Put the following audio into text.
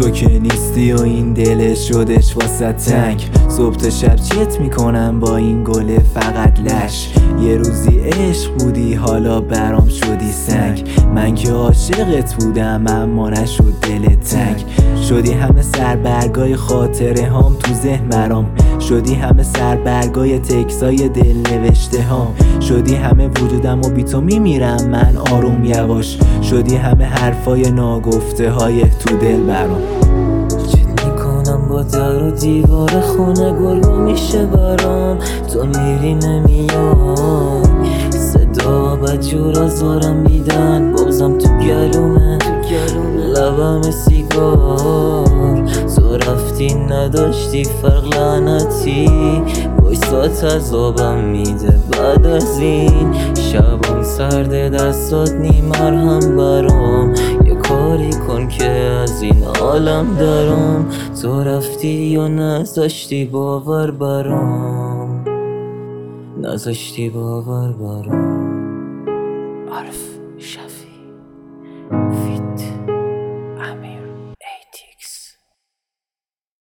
تو که نیستی و این دلش شدش واسه تنگ. صبح تا شب چت میکنم با این گله فقط لش. یه روزی عشق بودی حالا برام شدی سنگ. من که عاشقت بودم اما نشد دلت تنگ. شدی همه سربرگای خاطره هام تو ذهن برام. شدی همه سربرگای تکسای دل نوشته هام. شدی همه وجودم و بی تو میمیرم من آروم یواش. شدی همه حرفای ناگفته های تو دل برام. چت میکنم با در و دیوار خونه گلو میشه برام. تو میری نمیای صدا بدجور آزارم میدن. بغزم تو گلومه لبم سیگار. تو رفتی نداشتی فرق لعنتی. وایسات عذابم میده بعد از این. شبم سرده دستات نی مرهم برام. یه کاری کن که از این عالم درام. تو رفتی و نذاشتی باور برام. نذاشتی باور برام.